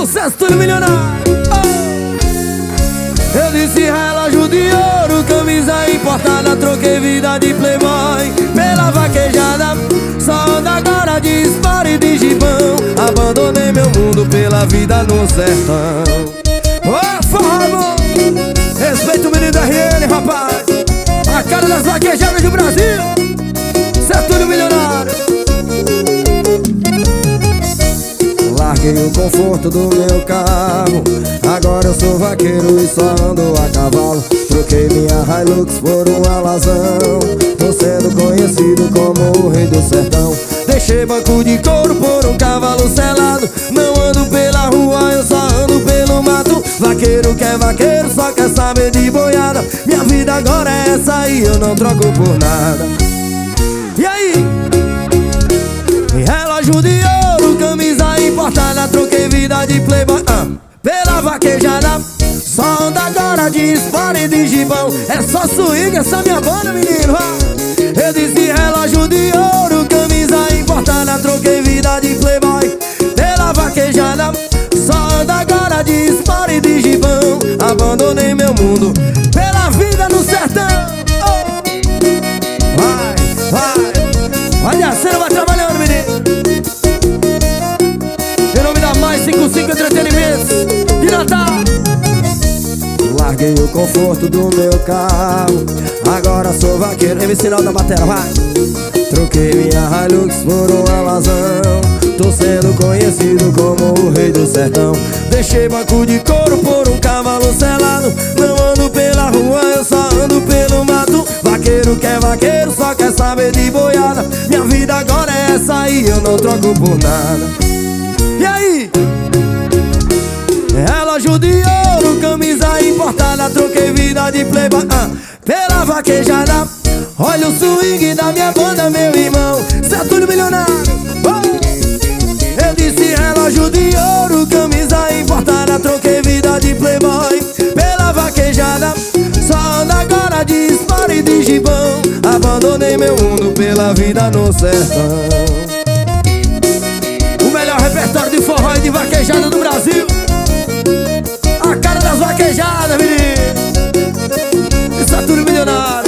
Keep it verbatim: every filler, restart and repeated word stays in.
Sucesso tudo milionário. Oh. Eu disse relógio de ouro, camisa importada, troquei vida de playboy pela vaquejada. Só ando agora de Sport e de gibão, abandonei meu mundo pela vida no sertão. Ô, oh, forró, respeita o menino da R N, rapaz. A cara das vaquejadas do Brasil. Cê é tudo milionário. Larguei o conforto do meu carro, agora eu sou vaqueiro e só ando a cavalo. Troquei minha Hilux por um alazão, tô sendo conhecido como o rei do sertão. Deixei banco de couro por um cavalo selado, não ando pela rua, eu só ando pelo mato. Vaqueiro que é vaqueiro, só quer saber de boiada. Minha vida agora é essa e eu não troco por nada. E aí? Relógio de ouro, camisa importada, troquei vida de playboy ah, pela vaquejada. Só anda agora de Sport e de gibão, é só swing essa minha banda, menino. Eu disse relógio de ouro, camisa importada, troquei vida de playboy pela vaquejada. Só anda agora de Sport e de gibão, abandonei meu mundo pela vida no sertão. Oh. Vai, vai, olha, você não vai trabalhando, menino. Em nome da Mais cinquenta e cinco Entretenimentos de Natal. Larguei o conforto do meu carro, agora sou vaqueiro. M C Sinal da bateria, vai. Troquei minha Hilux por um alazão, tô sendo conhecido como o rei do sertão. Deixei banco de couro por um cavalo selado, não ando pela rua, eu só ando pelo mato. Vaqueiro que é vaqueiro, só quer saber de boiada. Minha vida agora é essa e eu não troco por nada. E aí? Relógio de ouro, camisa importada, troquei vida de playboy ah, pela vaquejada. Olha o swing da minha banda, meu irmão, cê é tudo milionário. Oh. Eu disse relógio de ouro, camisa importada, troquei vida de playboy pela vaquejada. Só ando agora de Sport e de gibão, abandonei meu mundo pela vida no sertão. O melhor repertório de forró e de vaquejada do Brasil. A cara das vaquejadas, menino. Isso é tudo milionário.